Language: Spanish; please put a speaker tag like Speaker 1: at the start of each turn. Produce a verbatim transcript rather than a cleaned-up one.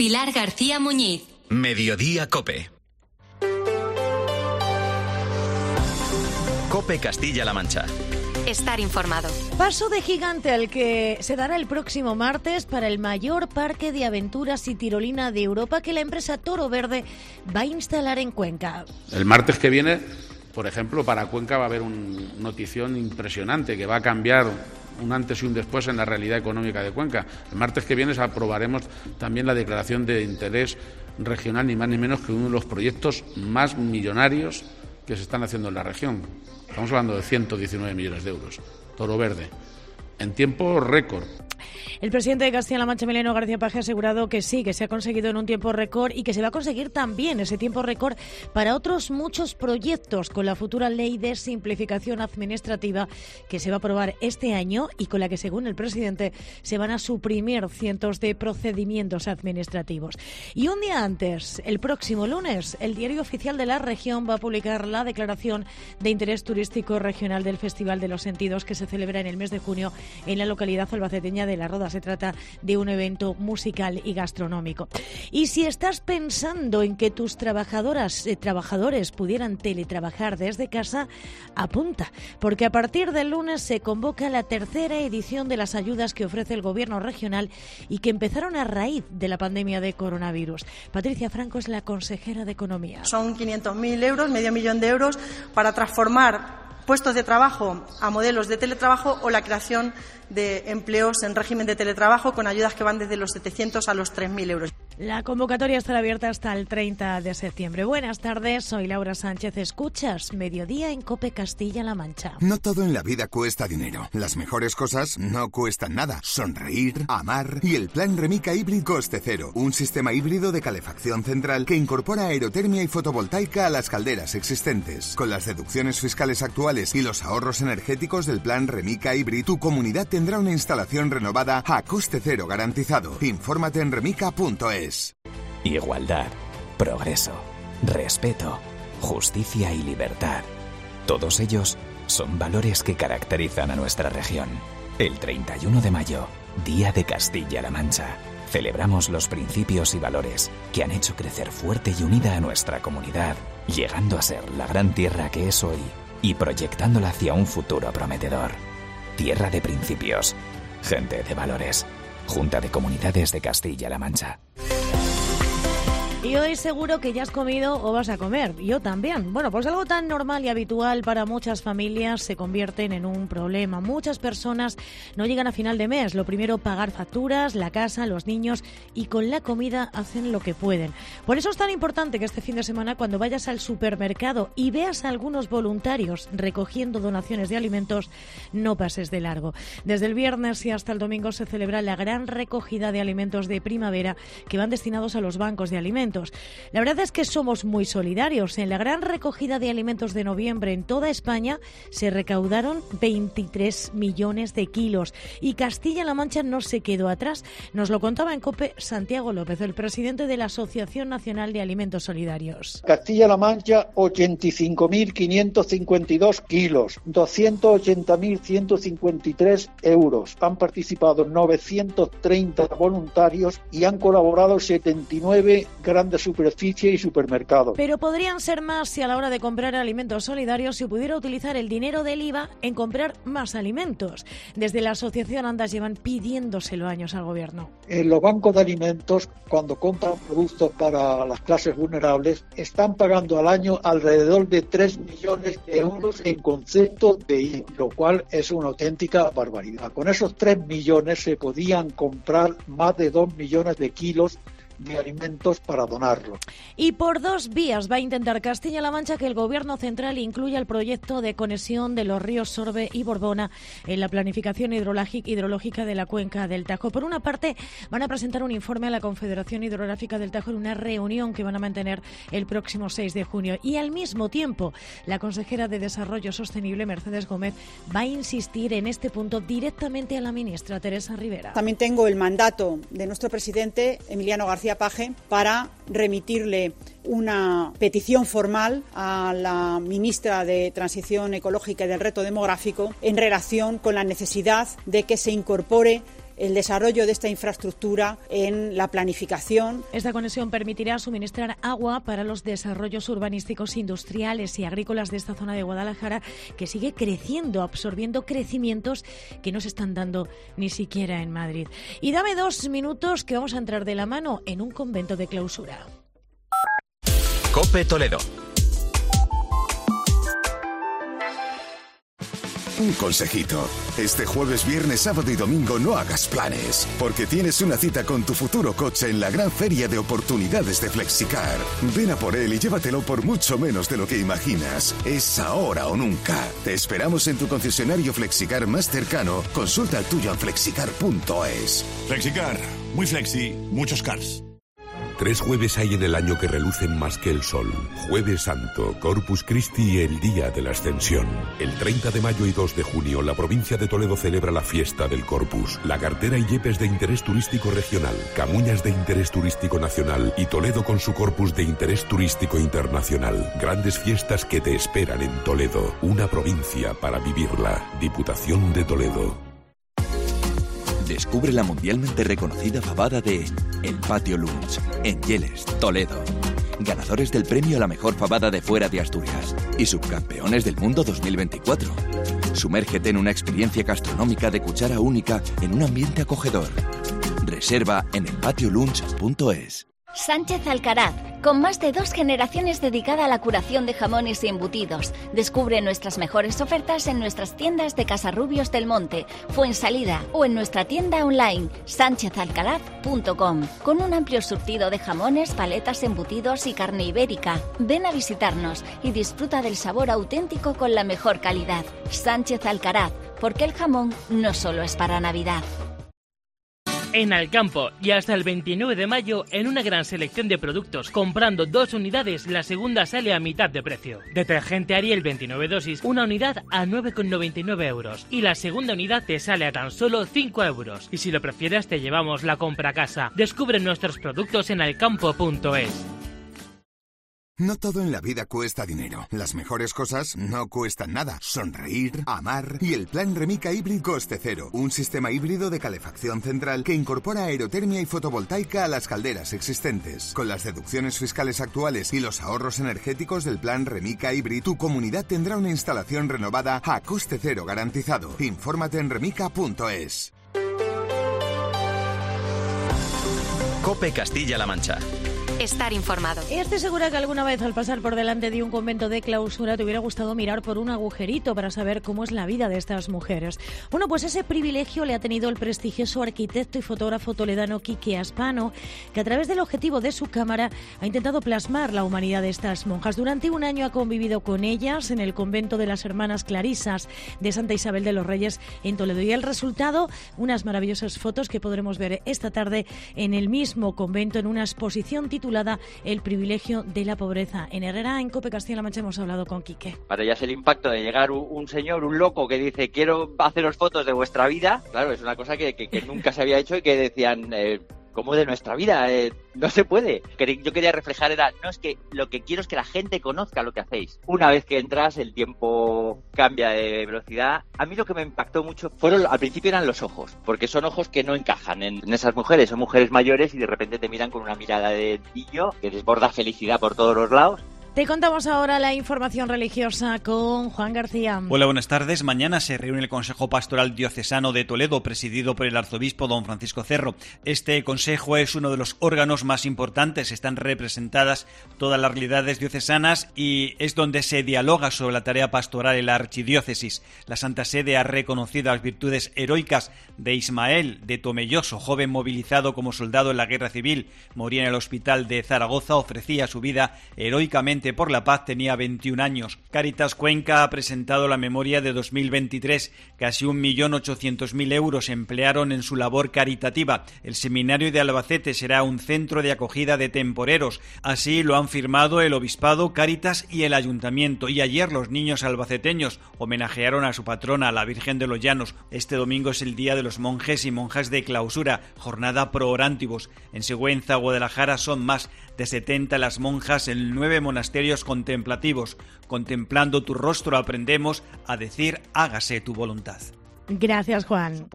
Speaker 1: Pilar García Muñiz.
Speaker 2: Mediodía COPE. COPE Castilla-La Mancha.
Speaker 1: Estar informado.
Speaker 3: Paso de gigante al que se dará el próximo martes para el mayor parque de aventuras y tirolina de Europa que la empresa Toro Verde va a instalar en Cuenca.
Speaker 4: El martes que viene, por ejemplo, para Cuenca va a haber una notición impresionante que va a cambiar un antes y un después en la realidad económica de Cuenca. El martes que viene aprobaremos también la declaración de interés regional, ni más ni menos que uno de los proyectos más millonarios que se están haciendo en la región. Estamos hablando de ciento diecinueve millones de euros. Toro Verde. En tiempo récord.
Speaker 3: El presidente de Castilla-La Mancha, Emiliano García Paje, ha asegurado que sí, que se ha conseguido en un tiempo récord y que se va a conseguir también ese tiempo récord para otros muchos proyectos con la futura ley de simplificación administrativa que se va a aprobar este año y con la que, según el presidente, se van a suprimir cientos de procedimientos administrativos. Y un día antes, el próximo lunes, el Diario Oficial de la Región va a publicar la declaración de interés turístico regional del Festival de los Sentidos que se celebra en el mes de junio en la localidad albaceteña de La Roda. Se trata de un evento musical y gastronómico. Y si estás pensando en que tus trabajadoras, eh, trabajadores pudieran teletrabajar desde casa, apunta, porque a partir del lunes se convoca la tercera edición de las ayudas que ofrece el Gobierno regional y que empezaron a raíz de la pandemia de coronavirus. Patricia Franco es la consejera de Economía.
Speaker 5: Son quinientos mil euros, medio millón de euros, para transformar puestos de trabajo a modelos de teletrabajo o la creación de empleos en régimen de teletrabajo con ayudas que van desde los setecientos a los tres mil euros.
Speaker 3: La convocatoria estará abierta hasta el treinta de septiembre. Buenas tardes, soy Laura Sánchez. Escuchas Mediodía en COPE Castilla-La Mancha.
Speaker 6: No todo en la vida cuesta dinero. Las mejores cosas no cuestan nada. Sonreír, amar y el plan Remica Hybrid Coste Cero. Un sistema híbrido de calefacción central que incorpora aerotermia y fotovoltaica a las calderas existentes. Con las deducciones fiscales actuales y los ahorros energéticos del plan Remica Hybrid, tu comunidad tendrá una instalación renovada a coste cero garantizado. Infórmate en remica punto es.
Speaker 7: Igualdad, progreso, respeto, justicia y libertad. Todos ellos son valores que caracterizan a nuestra región. El treinta y uno de mayo, Día de Castilla-La Mancha. Celebramos los principios y valores que han hecho crecer fuerte y unida a nuestra comunidad, llegando a ser la gran tierra que es hoy y proyectándola hacia un futuro prometedor. Tierra de principios, gente de valores. Junta de Comunidades de Castilla-La Mancha.
Speaker 3: Y hoy seguro que ya has comido o vas a comer. Yo también. Bueno, pues algo tan normal y habitual para muchas familias se convierten en un problema. Muchas personas no llegan a final de mes. Lo primero, pagar facturas, la casa, los niños, y con la comida hacen lo que pueden. Por eso es tan importante que este fin de semana, cuando vayas al supermercado y veas a algunos voluntarios recogiendo donaciones de alimentos, no pases de largo. Desde el viernes y hasta el domingo se celebra la gran recogida de alimentos de primavera que van destinados a los bancos de alimentos. La verdad es que somos muy solidarios. En la gran recogida de alimentos de noviembre en toda España se recaudaron veintitrés millones de kilos y Castilla-La Mancha no se quedó atrás. Nos lo contaba en COPE Santiago López, el presidente de la Asociación Nacional de Alimentos Solidarios.
Speaker 8: Castilla-La Mancha, ochenta y cinco mil quinientos cincuenta y dos kilos, doscientos ochenta mil ciento cincuenta y tres euros. Han participado novecientos treinta voluntarios y han colaborado setenta y nueve grandes de superficie y supermercados.
Speaker 3: Pero podrían ser más si a la hora de comprar alimentos solidarios se pudiera utilizar el dinero del I V A en comprar más alimentos. Desde la asociación Andas llevan pidiéndoselo años al gobierno.
Speaker 8: En los bancos de alimentos, cuando compran productos para las clases vulnerables, están pagando al año alrededor de tres millones de euros en concepto de I V A, lo cual es una auténtica barbaridad. Con esos tres millones se podían comprar más de dos millones de kilos de alimentos para donarlo.
Speaker 3: Y por dos vías va a intentar Castilla-La Mancha que el Gobierno central incluya el proyecto de conexión de los ríos Sorbe y Borbona en la planificación hidrológica de la cuenca del Tajo. Por una parte, van a presentar un informe a la Confederación Hidrográfica del Tajo en una reunión que van a mantener el próximo seis de junio. Y al mismo tiempo, la consejera de Desarrollo Sostenible, Mercedes Gómez, va a insistir en este punto directamente a la ministra Teresa Rivera.
Speaker 9: También tengo el mandato de nuestro presidente, Emiliano García Paje, para remitirle una petición formal a la ministra de Transición Ecológica y del Reto Demográfico en relación con la necesidad de que se incorpore el desarrollo de esta infraestructura en la planificación.
Speaker 3: Esta conexión permitirá suministrar agua para los desarrollos urbanísticos, industriales y agrícolas de esta zona de Guadalajara, que sigue creciendo, absorbiendo crecimientos que no se están dando ni siquiera en Madrid. Y dame dos minutos que vamos a entrar de la mano en un convento de clausura.
Speaker 2: COPE Toledo.
Speaker 10: Un consejito. Este jueves, viernes, sábado y domingo no hagas planes, porque tienes una cita con tu futuro coche en la gran feria de oportunidades de Flexicar. Ven a por él y llévatelo por mucho menos de lo que imaginas. Es ahora o nunca. Te esperamos en tu concesionario Flexicar más cercano. Consulta el tuyo en flexicar punto es.
Speaker 11: Flexicar. Muy flexi. Muchos cars.
Speaker 12: Tres jueves hay en el año que relucen más que el sol. Jueves Santo, Corpus Christi y el Día de la Ascensión. El treinta de mayo y dos de junio, la provincia de Toledo celebra la fiesta del Corpus. La cartera y Yepes de interés turístico regional, Camuñas de interés turístico nacional y Toledo con su Corpus de interés turístico internacional. Grandes fiestas que te esperan en Toledo. Una provincia para vivirla. Diputación de Toledo.
Speaker 13: Descubre la mundialmente reconocida fabada de El Patio Lunch, en Yeles, Toledo. Ganadores del premio a la mejor fabada de fuera de Asturias y subcampeones del mundo dos mil veinticuatro. Sumérgete en una experiencia gastronómica de cuchara única en un ambiente acogedor. Reserva en el patio lunch punto es.
Speaker 14: Sánchez Alcaraz, con más de dos generaciones dedicada a la curación de jamones y embutidos. Descubre nuestras mejores ofertas en nuestras tiendas de Casarrubios del Monte, Fuensalida o en nuestra tienda online sánchez alcaraz punto com, con un amplio surtido de jamones, paletas, embutidos y carne ibérica. Ven a visitarnos y disfruta del sabor auténtico con la mejor calidad. Sánchez Alcaraz, porque el jamón no solo es para Navidad.
Speaker 15: En Alcampo y hasta el veintinueve de mayo en una gran selección de productos. Comprando dos unidades, la segunda sale a mitad de precio. Detergente Ariel veintinueve dosis, una unidad a nueve con noventa y nueve euros y la segunda unidad te sale a tan solo cinco euros. Y si lo prefieres te llevamos la compra a casa. Descubre nuestros productos en alcampo punto es.
Speaker 6: No todo en la vida cuesta dinero. Las mejores cosas no cuestan nada. Sonreír, amar y el plan Remica Hybrid coste cero. Un sistema híbrido de calefacción central que incorpora aerotermia y fotovoltaica a las calderas existentes. Con las deducciones fiscales actuales y los ahorros energéticos del plan Remica Hybrid, tu comunidad tendrá una instalación renovada a coste cero garantizado. Infórmate en remica punto es.
Speaker 2: COPE Castilla-La Mancha.
Speaker 1: Estar informado.
Speaker 3: Estoy segura que alguna vez al pasar por delante de un convento de clausura te hubiera gustado mirar por un agujerito para saber cómo es la vida de estas mujeres. Bueno, pues ese privilegio le ha tenido el prestigioso arquitecto y fotógrafo toledano Quique Aspano, que a través del objetivo de su cámara ha intentado plasmar la humanidad de estas monjas. Durante un año ha convivido con ellas en el convento de las Hermanas Clarisas de Santa Isabel de los Reyes en Toledo. Y el resultado, unas maravillosas fotos que podremos ver esta tarde en el mismo convento en una exposición titulada El privilegio de la pobreza. En Herrera, en COPE Castilla-La Mancha, hemos hablado con Quique.
Speaker 16: Para ellas el impacto de llegar un, un señor, un loco que dice quiero haceros fotos de vuestra vida, claro, es una cosa que, que, que nunca se había hecho y que decían... Eh, ¿Cómo de nuestra vida? Eh, no se puede. Yo quería reflejar era, no, es que lo que quiero es que la gente conozca lo que hacéis. Una vez que entras, el tiempo cambia de velocidad. A mí lo que me impactó mucho fueron, al principio eran los ojos, porque son ojos que no encajan en, en esas mujeres. Son mujeres mayores y de repente te miran con una mirada de niño que desborda felicidad por todos los lados.
Speaker 3: Te contamos ahora la información religiosa con Juan García.
Speaker 17: Hola, buenas tardes. Mañana se reúne el Consejo Pastoral Diocesano de Toledo, presidido por el arzobispo don Francisco Cerro. Este consejo es uno de los órganos más importantes. Están representadas todas las realidades diocesanas y es donde se dialoga sobre la tarea pastoral en la archidiócesis. La Santa Sede ha reconocido las virtudes heroicas de Ismael de Tomelloso, joven movilizado como soldado en la Guerra Civil. Moría en el hospital de Zaragoza, ofrecía su vida heroicamente por la paz, tenía veintiún años. Cáritas Cuenca ha presentado la memoria de dos mil veintitrés. Casi un millón ochocientos mil euros se emplearon en su labor caritativa. El seminario de Albacete será un centro de acogida de temporeros. Así lo han firmado el Obispado, Cáritas y el Ayuntamiento. Y ayer los niños albaceteños homenajearon a su patrona, la Virgen de los Llanos. Este domingo es el Día de los Monjes y Monjas de Clausura, jornada pro orantibus. En Sigüenza, Guadalajara, son más de setenta las monjas en nueve monasterios contemplativos. Contemplando tu rostro aprendemos a decir hágase tu voluntad.
Speaker 3: Gracias, Juan.